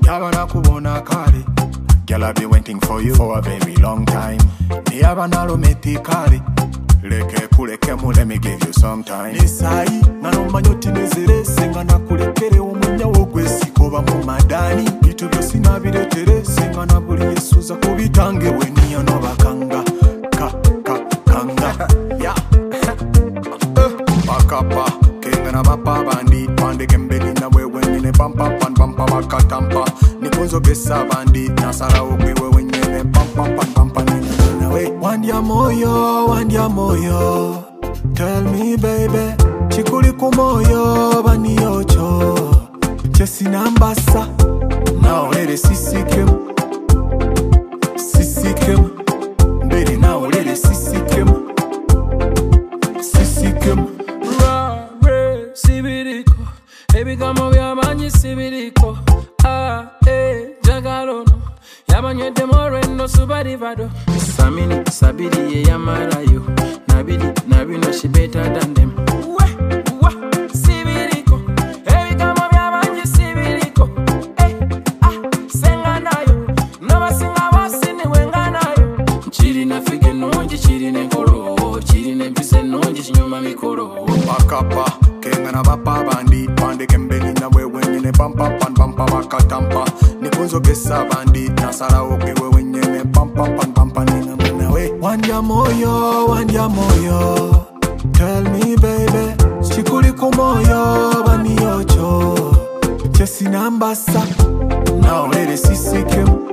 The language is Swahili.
Yabana kubona kali. Girl, I've been waiting for you for a very long time. Yabana lometi kali. Leke kuleke mu, let me give you some time. Nisai, nano manyoti nezere, senga na kulekere umunya wogwesi koba mu madani. Bitu byosi nabiretere, senga na buli yesuza kubitange weniyo no bakanga. Kanga. Yeah. Bakapa, kenga na bapa bandi, pande kembeli na wewe nyine bampa bakatampa. Nikonzo gesa bandi, nasara ukwe wewe nyine bampa nina we. Wandia moyo, tell me baby, chikuli kumoyo bani yocho. Chesi nambasa, now let it sisikem. Baby, now let it sisikem. Rare, sibiriko. Baby, come over, yamanyi sibiriko. Jagalono. Yabanye demore no subari vado. Samini, sabidi ye yamarayo. Nabi no she better than them. Sibiriko. Baby, come over, yamanyi sibiriko. Senga nayo. Nova singa wasini wenga nayo. Chiri na fige nonji, chiri nenkolo. Chiri nempise nonji, chinyuma mikolo. Bakapa, kenga na bapa bandi, pande kembeli na wewe nyine bampa bakatampa. Nikonzo gesa bandi, nasara ukwe wewe nyine bampa nina we. Wandia moyo, tell me baby, chikuli kumoyo bani yocho. Chesi nambasa, now let it sisikem.